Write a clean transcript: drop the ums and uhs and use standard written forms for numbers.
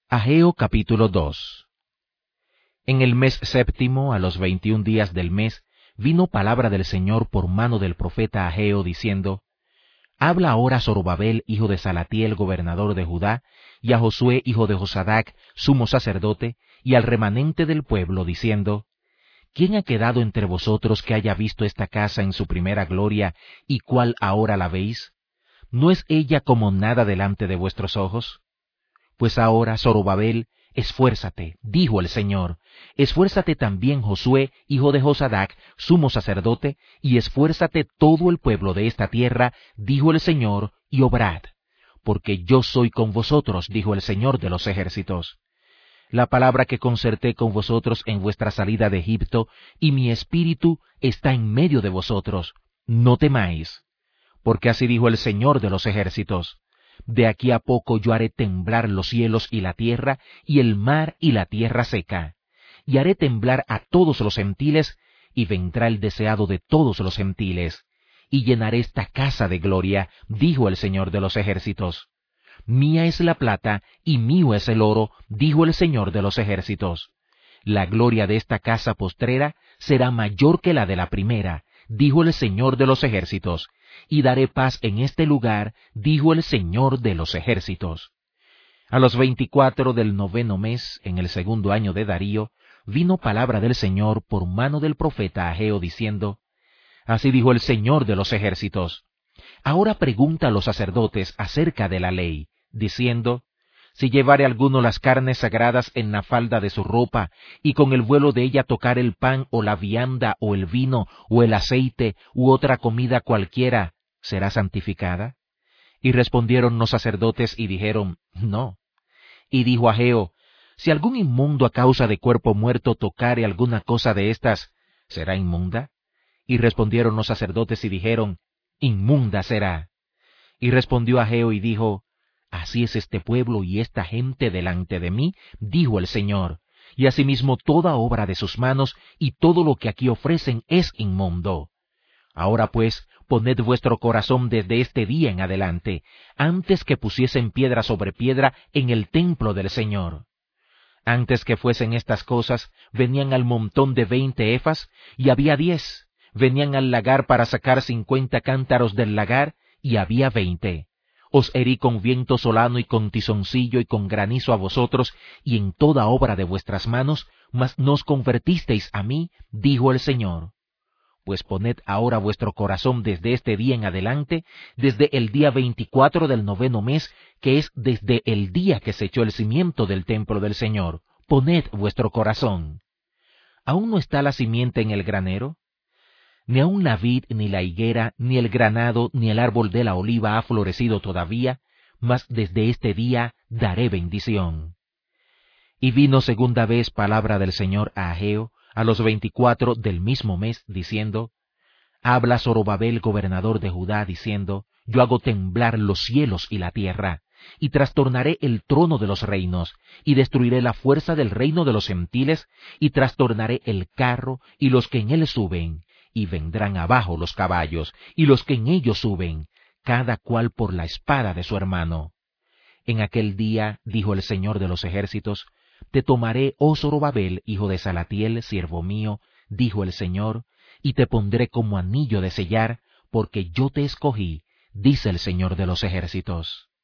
Ageo capítulo 2. En el mes séptimo, a los 21 días del mes, vino palabra del Señor por mano del profeta Ageo, diciendo: Habla ahora a Zorobabel, hijo de Salatiel, gobernador de Judá, y a Josué, hijo de Josadac, sumo sacerdote, y al remanente del pueblo, diciendo: ¿Quién ha quedado entre vosotros que haya visto esta casa en su primera gloria, y cuál ahora la veis? ¿No es ella como nada delante de vuestros ojos? Pues ahora, Zorobabel, esfuérzate, dijo el Señor, esfuérzate también Josué, hijo de Josadac, sumo sacerdote, y esfuérzate todo el pueblo de esta tierra, dijo el Señor, y obrad, porque yo soy con vosotros, dijo el Señor de los ejércitos. La palabra que concerté con vosotros en vuestra salida de Egipto, y mi espíritu está en medio de vosotros, no temáis, porque así dijo el Señor de los ejércitos: De aquí a poco yo haré temblar los cielos y la tierra, y el mar y la tierra seca. Y haré temblar a todos los gentiles, y vendrá el deseado de todos los gentiles. Y llenaré esta casa de gloria, dijo el Señor de los ejércitos. Mía es la plata, y mío es el oro, dijo el Señor de los ejércitos. La gloria de esta casa postrera será mayor que la de la primera, dijo el Señor de los ejércitos. Y daré paz en este lugar, dijo el Señor de los ejércitos. A los 24 del noveno mes, en el segundo año de Darío, vino palabra del Señor por mano del profeta Ageo, diciendo: Así dijo el Señor de los ejércitos: Ahora pregunta a los sacerdotes acerca de la ley, diciendo: Si llevare alguno las carnes sagradas en la falda de su ropa, y con el vuelo de ella tocar el pan o la vianda o el vino o el aceite u otra comida cualquiera, ¿será santificada? Y respondieron los sacerdotes y dijeron: No. Y dijo Ageo: Si algún inmundo a causa de cuerpo muerto tocare alguna cosa de estas, ¿será inmunda? Y respondieron los sacerdotes y dijeron: Inmunda será. Y respondió Ageo y dijo: Así es este pueblo y esta gente delante de mí, dijo el Señor, y asimismo toda obra de sus manos y todo lo que aquí ofrecen es inmundo. Ahora pues, poned vuestro corazón desde este día en adelante, antes que pusiesen piedra sobre piedra en el templo del Señor. Antes que fuesen estas cosas, venían al montón de 20 efas, y había 10. Venían al lagar para sacar 50 cántaros del lagar, y había 20. Os herí con viento solano y con tizoncillo y con granizo a vosotros, y en toda obra de vuestras manos, mas nos convertisteis a mí, dijo el Señor. Pues poned ahora vuestro corazón desde este día en adelante, desde el día 24 del noveno mes, que es desde el día que se echó el cimiento del templo del Señor. Poned vuestro corazón. ¿Aún no está la simiente en el granero? Ni aun la vid, ni la higuera, ni el granado, ni el árbol de la oliva ha florecido todavía, mas desde este día daré bendición. Y vino segunda vez palabra del Señor a Ageo, a los 24 del mismo mes, diciendo: Habla Zorobabel, gobernador de Judá, diciendo: Yo hago temblar los cielos y la tierra, y trastornaré el trono de los reinos, y destruiré la fuerza del reino de los gentiles, y trastornaré el carro y los que en él suben, y vendrán abajo los caballos, y los que en ellos suben, cada cual por la espada de su hermano. En aquel día, dijo el Señor de los ejércitos, te tomaré, oh Zorobabel, hijo de Salatiel, siervo mío, dijo el Señor, y te pondré como anillo de sellar, porque yo te escogí, dice el Señor de los ejércitos.